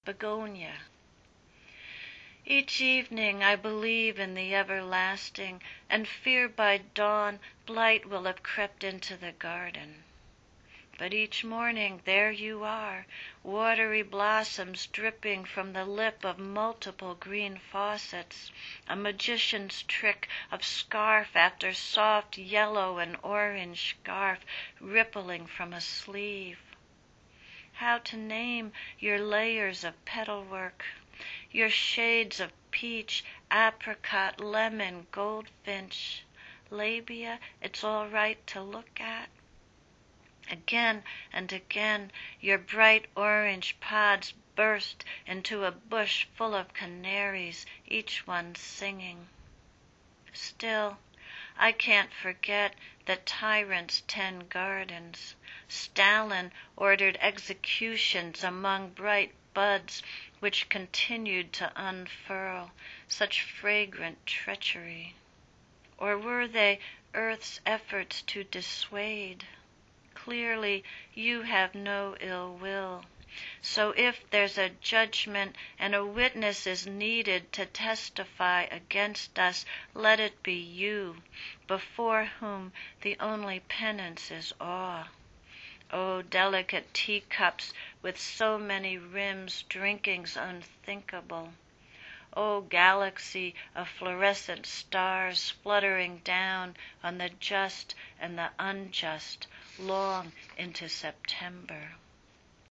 Begonia. Each evening I believe in the everlasting, and fear by dawn blight will have crept into the garden. But each morning there you are, watery blossoms dripping from the lip of multiple green faucets, a magician's trick of scarf after soft yellow and orange scarf rippling from a sleeve. How to name your layers of petalwork, your shades of peach, apricot, lemon, goldfinch, labia it's all right to look at? Again and again your bright orange pods burst into a bush full of canaries, each one singing. Still, I can't forget that tyrants tend gardens. Stalin ordered executions among bright buds which continued to unfurl, such fragrant treachery. Or were they earth's efforts to dissuade? Clearly you have no ill will. So if there's a judgment and a witness is needed to testify against us, let it be you, before whom the only penance is awe. O delicate teacups with so many rims, drinkings unthinkable. O galaxy of fluorescent stars fluttering down on the just and the unjust long into September.